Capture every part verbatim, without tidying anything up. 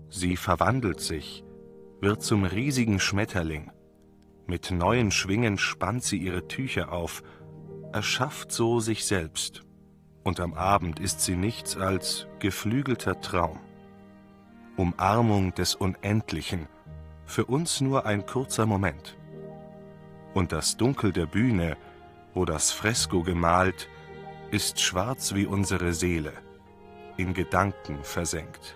Sie verwandelt sich, wird zum riesigen Schmetterling. Mit neuen Schwingen spannt sie ihre Tücher auf, erschafft so sich selbst. Und am Abend ist sie nichts als geflügelter Traum. Umarmung des Unendlichen, für uns nur ein kurzer Moment. Und das Dunkel der Bühne, wo das Fresko gemalt, ist schwarz wie unsere Seele, in Gedanken versenkt.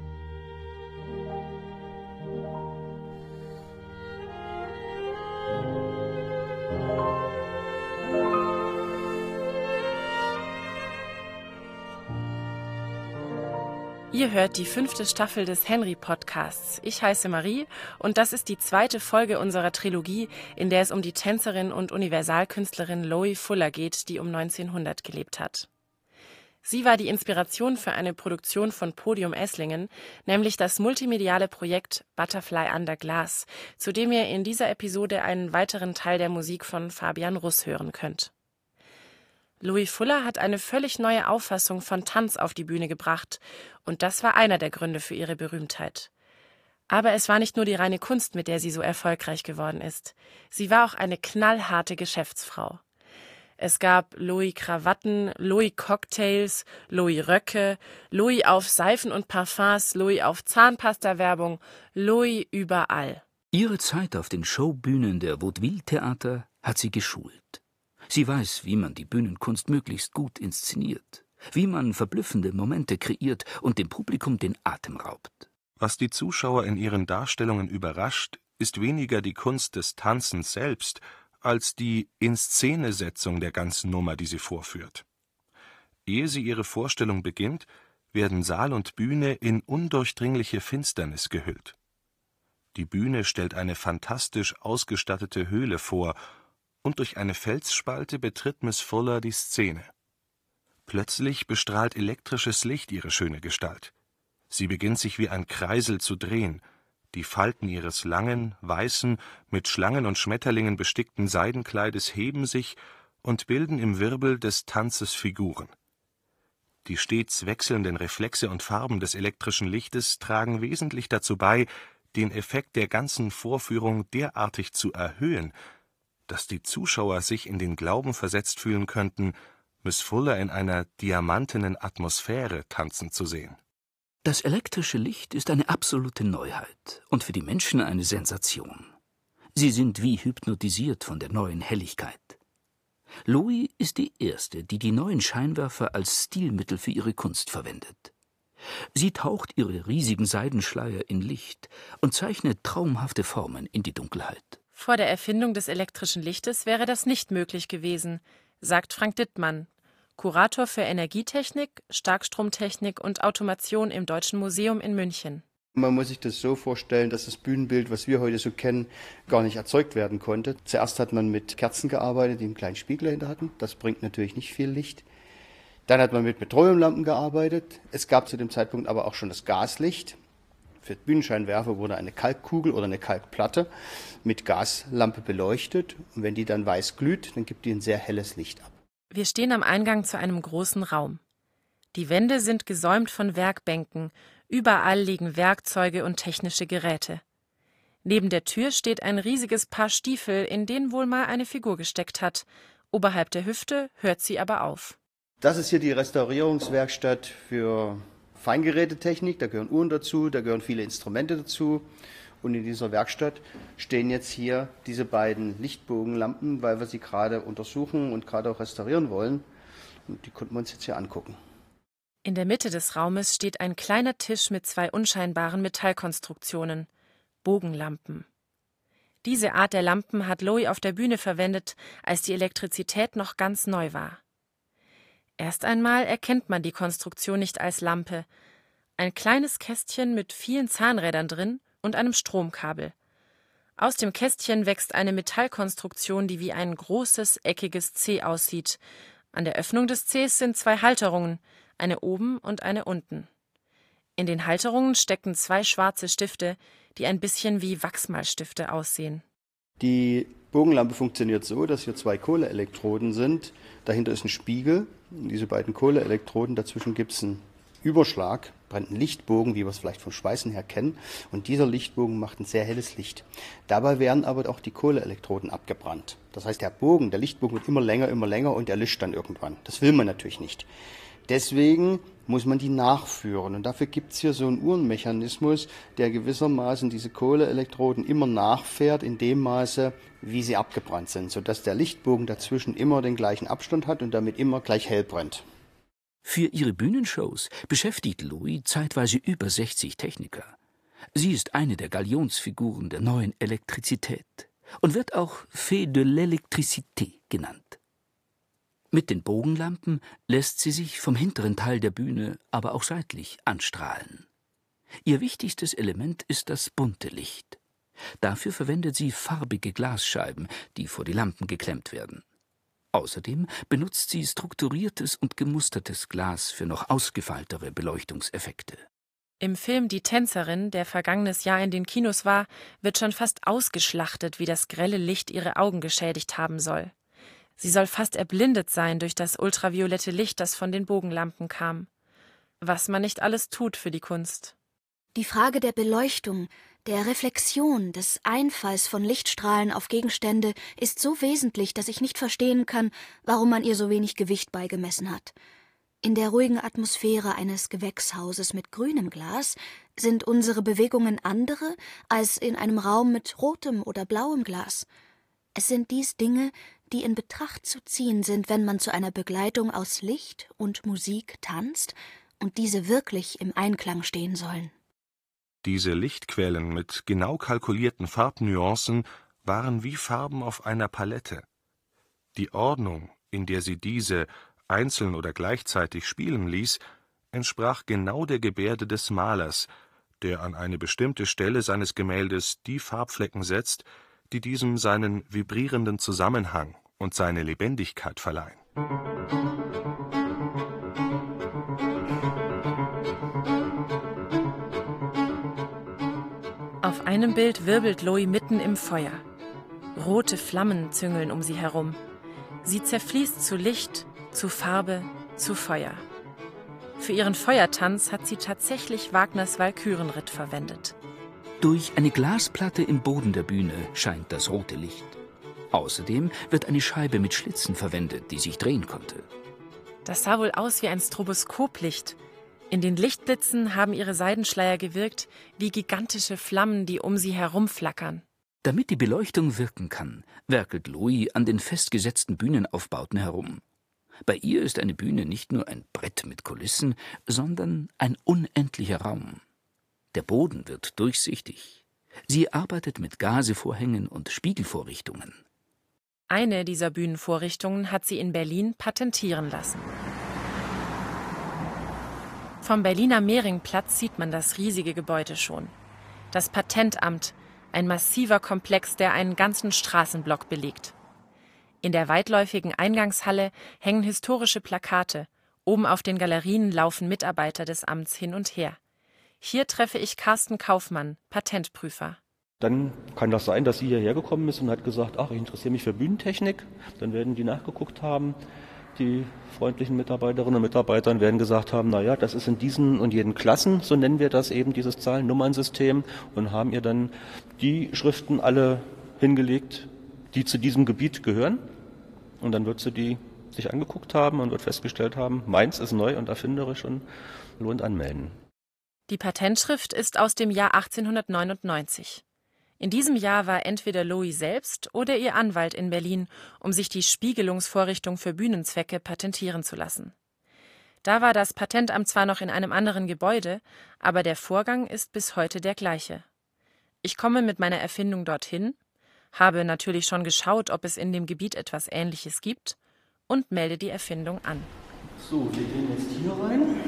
Ihr hört die fünfte Staffel des Henry-Podcasts. Ich heiße Marie und das ist die zweite Folge unserer Trilogie, in der es um die Tänzerin und Universalkünstlerin Loie Fuller geht, die um neunzehnhundert gelebt hat. Sie war die Inspiration für eine Produktion von Podium Esslingen, nämlich das multimediale Projekt Butterfly Under Glass, zu dem ihr in dieser Episode einen weiteren Teil der Musik von Fabian Russ hören könnt. Loie Fuller hat eine völlig neue Auffassung von Tanz auf die Bühne gebracht und das war einer der Gründe für ihre Berühmtheit. Aber es war nicht nur die reine Kunst, mit der sie so erfolgreich geworden ist. Sie war auch eine knallharte Geschäftsfrau. Es gab Loie Krawatten, Loie Cocktails, Loie Röcke, Loie auf Seifen und Parfums, Loie auf Zahnpasta-Werbung, Loie überall. Ihre Zeit auf den Showbühnen der Vaudeville-Theater hat sie geschult. Sie weiß, wie man die Bühnenkunst möglichst gut inszeniert, wie man verblüffende Momente kreiert und dem Publikum den Atem raubt. Was die Zuschauer in ihren Darstellungen überrascht, ist weniger die Kunst des Tanzens selbst, als die Inszenesetzung der ganzen Nummer, die sie vorführt. Ehe sie ihre Vorstellung beginnt, werden Saal und Bühne in undurchdringliche Finsternis gehüllt. Die Bühne stellt eine fantastisch ausgestattete Höhle vor, und durch eine Felsspalte betritt Miss Fuller die Szene. Plötzlich bestrahlt elektrisches Licht ihre schöne Gestalt. Sie beginnt sich wie ein Kreisel zu drehen. Die Falten ihres langen, weißen, mit Schlangen und Schmetterlingen bestickten Seidenkleides heben sich und bilden im Wirbel des Tanzes Figuren. Die stets wechselnden Reflexe und Farben des elektrischen Lichtes tragen wesentlich dazu bei, den Effekt der ganzen Vorführung derartig zu erhöhen, dass die Zuschauer sich in den Glauben versetzt fühlen könnten, Miss Fuller in einer diamantenen Atmosphäre tanzen zu sehen. Das elektrische Licht ist eine absolute Neuheit und für die Menschen eine Sensation. Sie sind wie hypnotisiert von der neuen Helligkeit. Loie ist die erste, die die neuen Scheinwerfer als Stilmittel für ihre Kunst verwendet. Sie taucht ihre riesigen Seidenschleier in Licht und zeichnet traumhafte Formen in die Dunkelheit. Vor der Erfindung des elektrischen Lichtes wäre das nicht möglich gewesen, sagt Frank Dittmann, Kurator für Energietechnik, Starkstromtechnik und Automation im Deutschen Museum in München. Man muss sich das so vorstellen, dass das Bühnenbild, was wir heute so kennen, gar nicht erzeugt werden konnte. Zuerst hat man mit Kerzen gearbeitet, die einen kleinen Spiegel dahinter hatten. Das bringt natürlich nicht viel Licht. Dann hat man mit Petroleumlampen gearbeitet. Es gab zu dem Zeitpunkt aber auch schon das Gaslicht. Für Bühnenscheinwerfer wurde eine Kalkkugel oder eine Kalkplatte mit Gaslampe beleuchtet. Und wenn die dann weiß glüht, dann gibt die ein sehr helles Licht ab. Wir stehen am Eingang zu einem großen Raum. Die Wände sind gesäumt von Werkbänken. Überall liegen Werkzeuge und technische Geräte. Neben der Tür steht ein riesiges Paar Stiefel, in denen wohl mal eine Figur gesteckt hat. Oberhalb der Hüfte hört sie aber auf. Das ist hier die Restaurierungswerkstatt für Feingerätetechnik, da gehören Uhren dazu, da gehören viele Instrumente dazu. Und in dieser Werkstatt stehen jetzt hier diese beiden Lichtbogenlampen, weil wir sie gerade untersuchen und gerade auch restaurieren wollen. Und die konnten wir uns jetzt hier angucken. In der Mitte des Raumes steht ein kleiner Tisch mit zwei unscheinbaren Metallkonstruktionen, Bogenlampen. Diese Art der Lampen hat Loie auf der Bühne verwendet, als die Elektrizität noch ganz neu war. Erst einmal erkennt man die Konstruktion nicht als Lampe. Ein kleines Kästchen mit vielen Zahnrädern drin und einem Stromkabel. Aus dem Kästchen wächst eine Metallkonstruktion, die wie ein großes, eckiges C aussieht. An der Öffnung des Cs sind zwei Halterungen, eine oben und eine unten. In den Halterungen stecken zwei schwarze Stifte, die ein bisschen wie Wachsmalstifte aussehen. Die Bogenlampe funktioniert so, dass hier zwei Kohleelektroden sind. Dahinter ist ein Spiegel. Diese beiden Kohleelektroden, dazwischen gibt es einen Überschlag brennt ein Lichtbogen, wie wir es vielleicht vom Schweißen her kennen. Und dieser Lichtbogen macht ein sehr helles Licht. Dabei werden aber auch die Kohleelektroden abgebrannt. Das heißt, der Bogen, der Lichtbogen wird immer länger, immer länger und erlischt dann irgendwann. Das will man natürlich nicht. Deswegen muss man die nachführen. Und dafür gibt es hier so einen Uhrenmechanismus, der gewissermaßen diese Kohleelektroden immer nachfährt in dem Maße, wie sie abgebrannt sind, sodass der Lichtbogen dazwischen immer den gleichen Abstand hat und damit immer gleich hell brennt. Für ihre Bühnenshows beschäftigt Loui zeitweise über sechzig Techniker. Sie ist eine der Galionsfiguren der neuen Elektrizität und wird auch Fée de l'Électricité genannt. Mit den Bogenlampen lässt sie sich vom hinteren Teil der Bühne, aber auch seitlich anstrahlen. Ihr wichtigstes Element ist das bunte Licht. Dafür verwendet sie farbige Glasscheiben, die vor die Lampen geklemmt werden. Außerdem benutzt sie strukturiertes und gemustertes Glas für noch ausgefeiltere Beleuchtungseffekte. Im Film Die Tänzerin, der vergangenes Jahr in den Kinos war, wird schon fast ausgeschlachtet, wie das grelle Licht ihre Augen geschädigt haben soll. Sie soll fast erblindet sein durch das ultraviolette Licht, das von den Bogenlampen kam. Was man nicht alles tut für die Kunst. Die Frage der Beleuchtung, der Reflexion, des Einfalls von Lichtstrahlen auf Gegenstände ist so wesentlich, dass ich nicht verstehen kann, warum man ihr so wenig Gewicht beigemessen hat. In der ruhigen Atmosphäre eines Gewächshauses mit grünem Glas sind unsere Bewegungen andere als in einem Raum mit rotem oder blauem Glas. Es sind dies Dinge, die in Betracht zu ziehen sind, wenn man zu einer Begleitung aus Licht und Musik tanzt und diese wirklich im Einklang stehen sollen. Diese Lichtquellen mit genau kalkulierten Farbnuancen waren wie Farben auf einer Palette. Die Ordnung, in der sie diese einzeln oder gleichzeitig spielen ließ, entsprach genau der Gebärde des Malers, der an eine bestimmte Stelle seines Gemäldes die Farbflecken setzt, die diesem seinen vibrierenden Zusammenhang und seine Lebendigkeit verleihen. Auf einem Bild wirbelt Loui mitten im Feuer. Rote Flammen züngeln um sie herum. Sie zerfließt zu Licht, zu Farbe, zu Feuer. Für ihren Feuertanz hat sie tatsächlich Wagners Walkürenritt verwendet. Durch eine Glasplatte im Boden der Bühne scheint das rote Licht. Außerdem wird eine Scheibe mit Schlitzen verwendet, die sich drehen konnte. Das sah wohl aus wie ein Stroboskoplicht. In den Lichtblitzen haben ihre Seidenschleier gewirkt wie gigantische Flammen, die um sie herumflackern. Damit die Beleuchtung wirken kann, werkelt Loui an den festgesetzten Bühnenaufbauten herum. Bei ihr ist eine Bühne nicht nur ein Brett mit Kulissen, sondern ein unendlicher Raum. Der Boden wird durchsichtig. Sie arbeitet mit Gazevorhängen und Spiegelvorrichtungen. Eine dieser Bühnenvorrichtungen hat sie in Berlin patentieren lassen. Vom Berliner Mehringplatz sieht man das riesige Gebäude schon. Das Patentamt, ein massiver Komplex, der einen ganzen Straßenblock belegt. In der weitläufigen Eingangshalle hängen historische Plakate. Oben auf den Galerien laufen Mitarbeiter des Amts hin und her. Hier treffe ich Carsten Kaufmann, Patentprüfer. Dann kann das sein, dass sie hierher gekommen ist und hat gesagt, ach, ich interessiere mich für Bühnentechnik. Dann werden die nachgeguckt haben. Die freundlichen Mitarbeiterinnen und Mitarbeiter werden gesagt haben, naja, das ist in diesen und jenen Klassen, so nennen wir das eben, dieses Zahlen-Nummern-System, und haben ihr dann die Schriften alle hingelegt, die zu diesem Gebiet gehören. Und dann wird sie die sich angeguckt haben und wird festgestellt haben, meins ist neu und erfinderisch und lohnt anmelden. Die Patentschrift ist aus dem Jahr achtzehnhundertneunundneunzig. In diesem Jahr war entweder Loui selbst oder ihr Anwalt in Berlin, um sich die Spiegelungsvorrichtung für Bühnenzwecke patentieren zu lassen. Da war das Patentamt zwar noch in einem anderen Gebäude, aber der Vorgang ist bis heute der gleiche. Ich komme mit meiner Erfindung dorthin, habe natürlich schon geschaut, ob es in dem Gebiet etwas Ähnliches gibt, und melde die Erfindung an. So, wir gehen jetzt hier rein.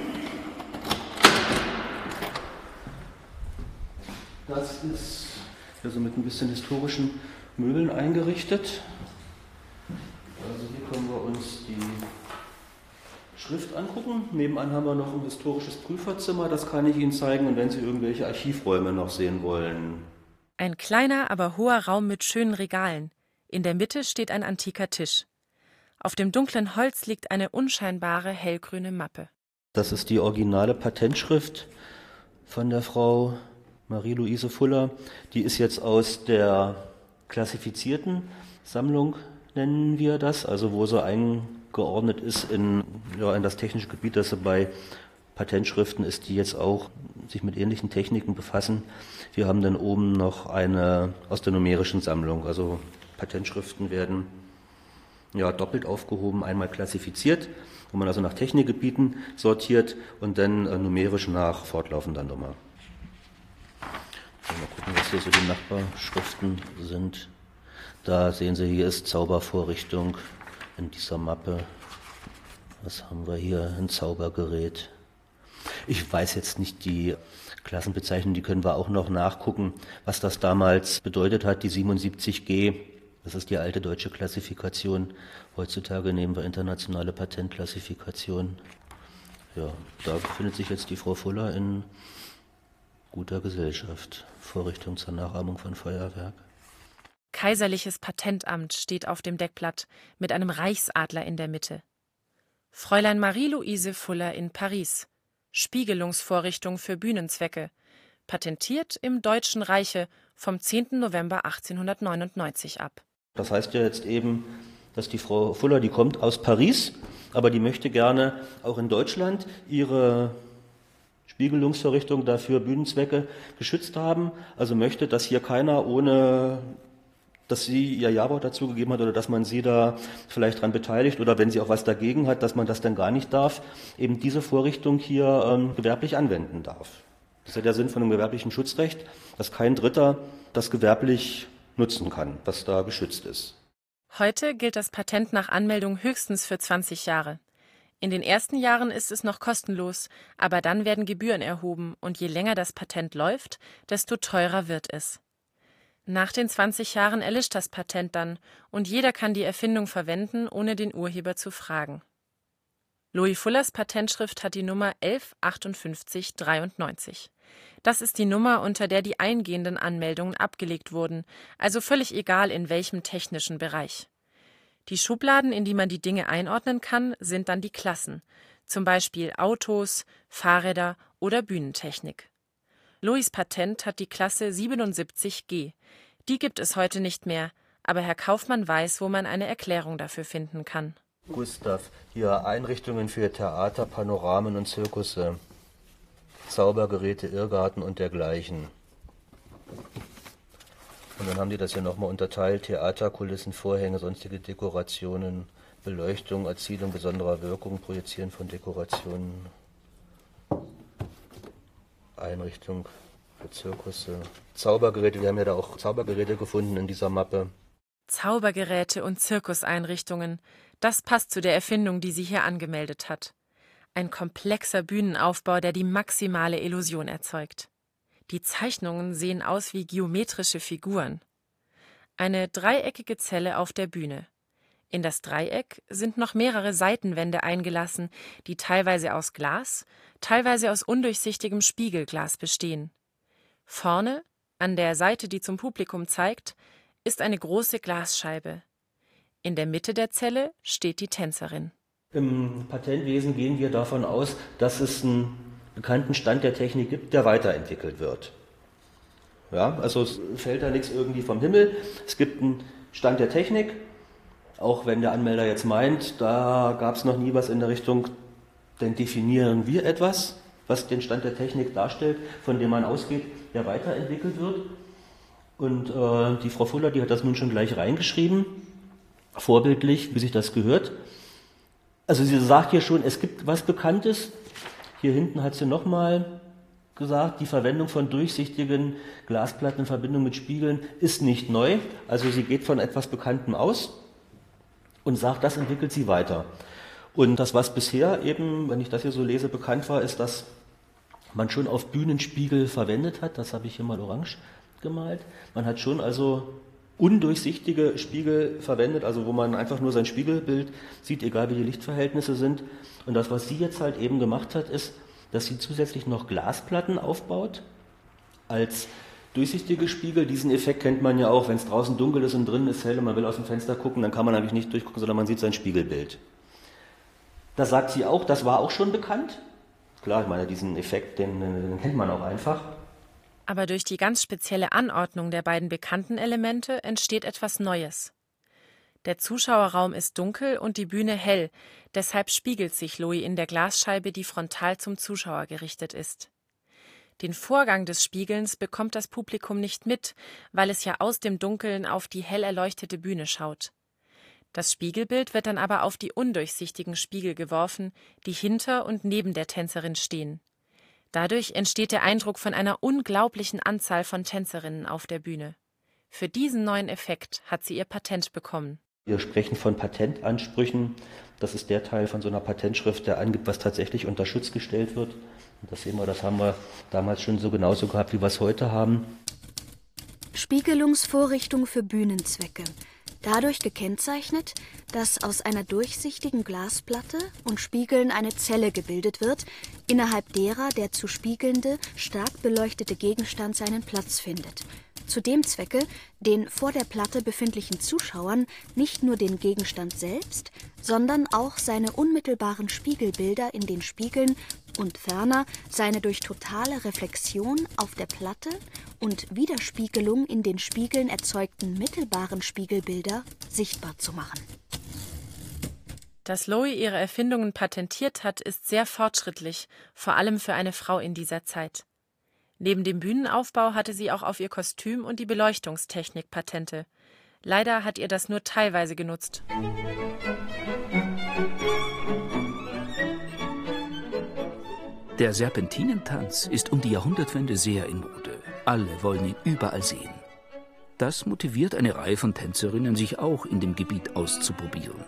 Das ist also mit ein bisschen historischen Möbeln eingerichtet. Also hier können wir uns die Schrift angucken. Nebenan haben wir noch ein historisches Prüferzimmer, das kann ich Ihnen zeigen, und wenn Sie irgendwelche Archivräume noch sehen wollen. Ein kleiner, aber hoher Raum mit schönen Regalen. In der Mitte steht ein antiker Tisch. Auf dem dunklen Holz liegt eine unscheinbare hellgrüne Mappe. Das ist die originale Patentschrift von der Frau Marie-Louise Fuller. Die ist jetzt aus der klassifizierten Sammlung, nennen wir das, also wo sie eingeordnet ist in, ja, in das technische Gebiet, das sie bei Patentschriften ist, die jetzt auch sich mit ähnlichen Techniken befassen. Wir haben dann oben noch eine aus der numerischen Sammlung, also Patentschriften werden ja doppelt aufgehoben, einmal klassifiziert, wo man also nach Technikgebieten sortiert und dann äh, numerisch nach fortlaufender Nummer. Mal gucken, was hier so die Nachbarschriften sind. Da sehen Sie, hier ist Zaubervorrichtung in dieser Mappe. Was haben wir hier? Ein Zaubergerät. Ich weiß jetzt nicht die Klassenbezeichnung, die können wir auch noch nachgucken, was das damals bedeutet hat, die siebenundsiebzig G. Das ist die alte deutsche Klassifikation. Heutzutage nehmen wir internationale Patentklassifikation. Ja, da befindet sich jetzt die Frau Fuller in guter Gesellschaft. Vorrichtung zur Nachahmung von Feuerwerk. Kaiserliches Patentamt steht auf dem Deckblatt mit einem Reichsadler in der Mitte. Fräulein Marie-Louise Fuller in Paris. Spiegelungsvorrichtung für Bühnenzwecke. Patentiert im Deutschen Reiche vom zehnten November achtzehnhundertneunundneunzig ab. Das heißt ja jetzt eben, dass die Frau Fuller, die kommt aus Paris, aber die möchte gerne auch in Deutschland ihre Spiegelungsvorrichtung dafür Bühnenzwecke geschützt haben. Also möchte, dass hier keiner, ohne dass sie ihr Ja-Wort dazu gegeben hat oder dass man sie da vielleicht dran beteiligt oder wenn sie auch was dagegen hat, dass man das dann gar nicht darf, eben diese Vorrichtung hier ähm, gewerblich anwenden darf. Das ist ja der Sinn von einem gewerblichen Schutzrecht, dass kein Dritter das gewerblich nutzen kann, was da geschützt ist. Heute gilt das Patent nach Anmeldung höchstens für zwanzig Jahre. In den ersten Jahren ist es noch kostenlos, aber dann werden Gebühren erhoben und je länger das Patent läuft, desto teurer wird es. Nach den zwanzig Jahren erlischt das Patent dann und jeder kann die Erfindung verwenden, ohne den Urheber zu fragen. Louis Fullers Patentschrift hat die Nummer elf achtundfünfzig dreiundneunzig. Das ist die Nummer, unter der die eingehenden Anmeldungen abgelegt wurden, also völlig egal in welchem technischen Bereich. Die Schubladen, in die man die Dinge einordnen kann, sind dann die Klassen, zum Beispiel Autos, Fahrräder oder Bühnentechnik. Louis' Patent hat die Klasse siebenundsiebzig G. Die gibt es heute nicht mehr, aber Herr Kaufmann weiß, wo man eine Erklärung dafür finden kann. Gustav, hier Einrichtungen für Theater, Panoramen und Zirkusse, Zaubergeräte, Irrgarten und dergleichen. Und dann haben die das hier nochmal unterteilt, Theater, Kulissen, Vorhänge, sonstige Dekorationen, Beleuchtung, Erzielung besonderer Wirkung, Projizieren von Dekorationen, Einrichtung für Zirkusse, Zaubergeräte, wir haben ja da auch Zaubergeräte gefunden in dieser Mappe. Zaubergeräte und Zirkuseinrichtungen, das passt zu der Erfindung, die sie hier angemeldet hat. Ein komplexer Bühnenaufbau, der die maximale Illusion erzeugt. Die Zeichnungen sehen aus wie geometrische Figuren. Eine dreieckige Zelle auf der Bühne. In das Dreieck sind noch mehrere Seitenwände eingelassen, die teilweise aus Glas, teilweise aus undurchsichtigem Spiegelglas bestehen. Vorne, an der Seite, die zum Publikum zeigt, ist eine große Glasscheibe. In der Mitte der Zelle steht die Tänzerin. Im Patentwesen gehen wir davon aus, dass es einen bekannten Stand der Technik gibt, der weiterentwickelt wird. Ja, also es fällt da nichts irgendwie vom Himmel. Es gibt einen Stand der Technik, auch wenn der Anmelder jetzt meint, da gab es noch nie was in der Richtung, dann definieren wir etwas, was den Stand der Technik darstellt, von dem man ausgeht, der weiterentwickelt wird. Und äh, die Frau Fuller, die hat das nun schon gleich reingeschrieben, vorbildlich, wie sich das gehört. Also sie sagt hier schon, es gibt was Bekanntes. Hier hinten hat sie nochmal gesagt, die Verwendung von durchsichtigen Glasplatten in Verbindung mit Spiegeln ist nicht neu. Also sie geht von etwas Bekanntem aus und sagt, das entwickelt sie weiter. Und das, was bisher eben, wenn ich das hier so lese, bekannt war, ist, dass man schon auf Bühnenspiegel verwendet hat. Das habe ich hier mal orange gemalt. Man hat schon also undurchsichtige Spiegel verwendet, also wo man einfach nur sein Spiegelbild sieht, egal wie die Lichtverhältnisse sind. Und das, was sie jetzt halt eben gemacht hat, ist, dass sie zusätzlich noch Glasplatten aufbaut als durchsichtige Spiegel. Diesen Effekt kennt man ja auch, wenn es draußen dunkel ist und drinnen ist hell und man will aus dem Fenster gucken, dann kann man eigentlich nicht durchgucken, sondern man sieht sein Spiegelbild. Da sagt sie auch, das war auch schon bekannt. Klar, ich meine, diesen Effekt, den, den kennt man auch einfach. Aber durch die ganz spezielle Anordnung der beiden bekannten Elemente entsteht etwas Neues. Der Zuschauerraum ist dunkel und die Bühne hell, deshalb spiegelt sich Loie in der Glasscheibe, die frontal zum Zuschauer gerichtet ist. Den Vorgang des Spiegelns bekommt das Publikum nicht mit, weil es ja aus dem Dunkeln auf die hell erleuchtete Bühne schaut. Das Spiegelbild wird dann aber auf die undurchsichtigen Spiegel geworfen, die hinter und neben der Tänzerin stehen. Dadurch entsteht der Eindruck von einer unglaublichen Anzahl von Tänzerinnen auf der Bühne. Für diesen neuen Effekt hat sie ihr Patent bekommen. Wir sprechen von Patentansprüchen. Das ist der Teil von so einer Patentschrift, der angibt, was tatsächlich unter Schutz gestellt wird. Und das sehen wir, das haben wir damals schon so genauso gehabt, wie wir es heute haben. Spiegelungsvorrichtung für Bühnenzwecke. Dadurch gekennzeichnet, dass aus einer durchsichtigen Glasplatte und Spiegeln eine Zelle gebildet wird, innerhalb derer der zu spiegelnde, stark beleuchtete Gegenstand seinen Platz findet. Zu dem Zwecke, den vor der Platte befindlichen Zuschauern nicht nur den Gegenstand selbst, sondern auch seine unmittelbaren Spiegelbilder in den Spiegeln und ferner seine durch totale Reflexion auf der Platte und Widerspiegelung in den Spiegeln erzeugten mittelbaren Spiegelbilder sichtbar zu machen. Dass Loie ihre Erfindungen patentiert hat, ist sehr fortschrittlich, vor allem für eine Frau in dieser Zeit. Neben dem Bühnenaufbau hatte sie auch auf ihr Kostüm und die Beleuchtungstechnik Patente. Leider hat ihr das nur teilweise genutzt. Der Serpentinentanz ist um die Jahrhundertwende sehr in Mode. Alle wollen ihn überall sehen. Das motiviert eine Reihe von Tänzerinnen, sich auch in dem Gebiet auszuprobieren.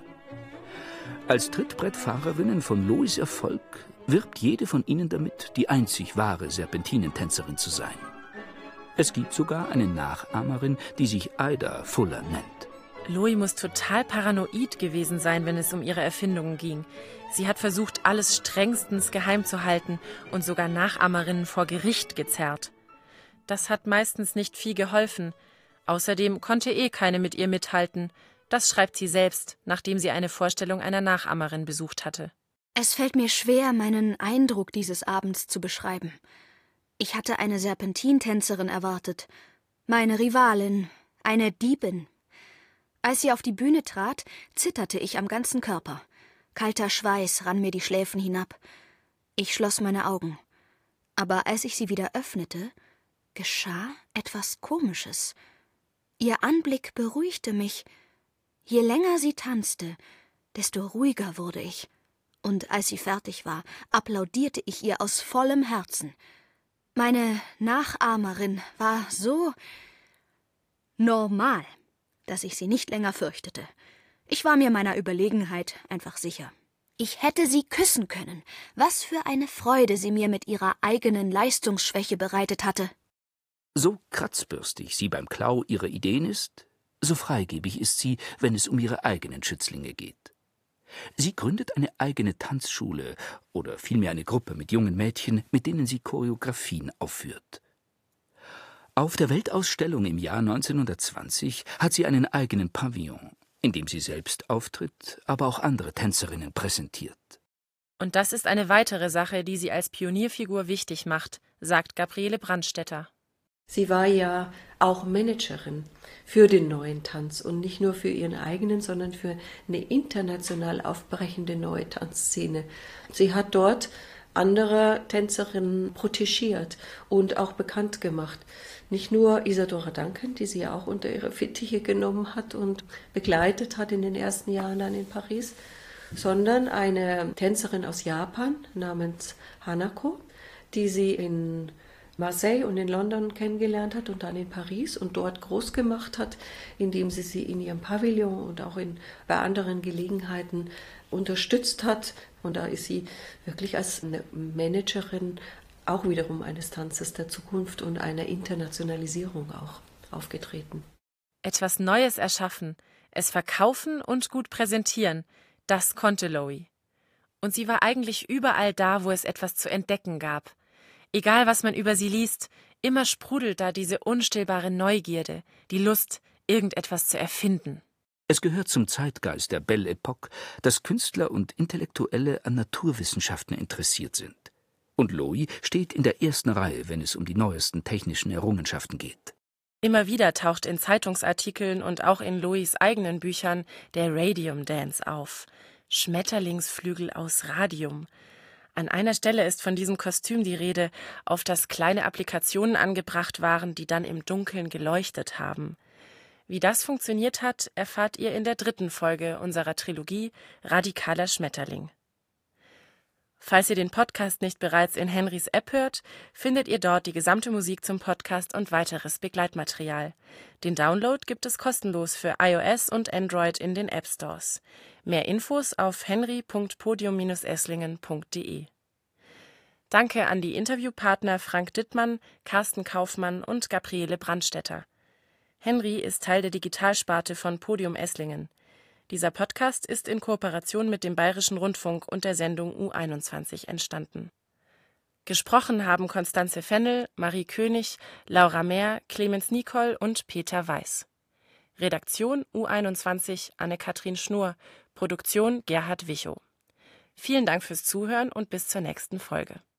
Als Trittbrettfahrerinnen von Loies Erfolg wirbt jede von ihnen damit, die einzig wahre Serpentinentänzerin zu sein. Es gibt sogar eine Nachahmerin, die sich Ida Fuller nennt. Loie muss total paranoid gewesen sein, wenn es um ihre Erfindungen ging. Sie hat versucht, alles strengstens geheim zu halten und sogar Nachahmerinnen vor Gericht gezerrt. Das hat meistens nicht viel geholfen. Außerdem konnte eh keine mit ihr mithalten. Das schreibt sie selbst, nachdem sie eine Vorstellung einer Nachahmerin besucht hatte. Es fällt mir schwer, meinen Eindruck dieses Abends zu beschreiben. Ich hatte eine Serpentintänzerin erwartet, meine Rivalin, eine Diebin. Als sie auf die Bühne trat, zitterte ich am ganzen Körper. Kalter Schweiß rann mir die Schläfen hinab. Ich schloss meine Augen. Aber als ich sie wieder öffnete, geschah etwas Komisches. Ihr Anblick beruhigte mich. Je länger sie tanzte, desto ruhiger wurde ich. Und als sie fertig war, applaudierte ich ihr aus vollem Herzen. Meine Nachahmerin war so normal, dass ich sie nicht länger fürchtete. Ich war mir meiner Überlegenheit einfach sicher. Ich hätte sie küssen können. Was für eine Freude sie mir mit ihrer eigenen Leistungsschwäche bereitet hatte. So kratzbürstig sie beim Klau ihrer Ideen ist, so freigebig ist sie, wenn es um ihre eigenen Schützlinge geht. Sie gründet eine eigene Tanzschule oder vielmehr eine Gruppe mit jungen Mädchen, mit denen sie Choreografien aufführt. Auf der Weltausstellung im Jahr neunzehnhundertzwanzig hat sie einen eigenen Pavillon, in dem sie selbst auftritt, aber auch andere Tänzerinnen präsentiert. Und das ist eine weitere Sache, die sie als Pionierfigur wichtig macht, sagt Gabriele Brandstätter. Sie war ja auch Managerin für den neuen Tanz und nicht nur für ihren eigenen, sondern für eine international aufbrechende neue Tanzszene. Sie hat dort andere Tänzerinnen protegiert und auch bekannt gemacht. Nicht nur Isadora Duncan, die sie auch unter ihre Fittiche genommen hat und begleitet hat in den ersten Jahren dann in Paris, sondern eine Tänzerin aus Japan namens Hanako, die sie in Marseille und in London kennengelernt hat und dann in Paris und dort groß gemacht hat, indem sie sie in ihrem Pavillon und auch in, bei anderen Gelegenheiten unterstützt hat. Und da ist sie wirklich als eine Managerin auch wiederum eines Tanzes der Zukunft und einer Internationalisierung auch aufgetreten. Etwas Neues erschaffen, es verkaufen und gut präsentieren, das konnte Loie. Und sie war eigentlich überall da, wo es etwas zu entdecken gab. Egal, was man über sie liest, immer sprudelt da diese unstillbare Neugierde, die Lust, irgendetwas zu erfinden. Es gehört zum Zeitgeist der Belle Époque, dass Künstler und Intellektuelle an Naturwissenschaften interessiert sind. Und Lowy steht in der ersten Reihe, wenn es um die neuesten technischen Errungenschaften geht. Immer wieder taucht in Zeitungsartikeln und auch in Lowys eigenen Büchern der Radium Dance auf. Schmetterlingsflügel aus Radium. An einer Stelle ist von diesem Kostüm die Rede, auf das kleine Applikationen angebracht waren, die dann im Dunkeln geleuchtet haben. Wie das funktioniert hat, erfahrt ihr in der dritten Folge unserer Trilogie Radikaler Schmetterling. Falls ihr den Podcast nicht bereits in Henrys App hört, findet ihr dort die gesamte Musik zum Podcast und weiteres Begleitmaterial. Den Download gibt es kostenlos für iOS und Android in den App Stores. Mehr Infos auf henry punkt podium Bindestrich esslingen punkt de. Danke an die Interviewpartner Frank Dittmann, Carsten Kaufmann und Gabriele Brandstätter. Henry ist Teil der Digitalsparte von Podium Esslingen. Dieser Podcast ist in Kooperation mit dem Bayerischen Rundfunk und der Sendung U einundzwanzig entstanden. Gesprochen haben Constanze Fennel, Marie König, Laura Mehr, Clemens Nicol und Peter Weiß. Redaktion U einundzwanzig Anne-Kathrin Schnur, Produktion Gerhard Wichow. Vielen Dank fürs Zuhören und bis zur nächsten Folge.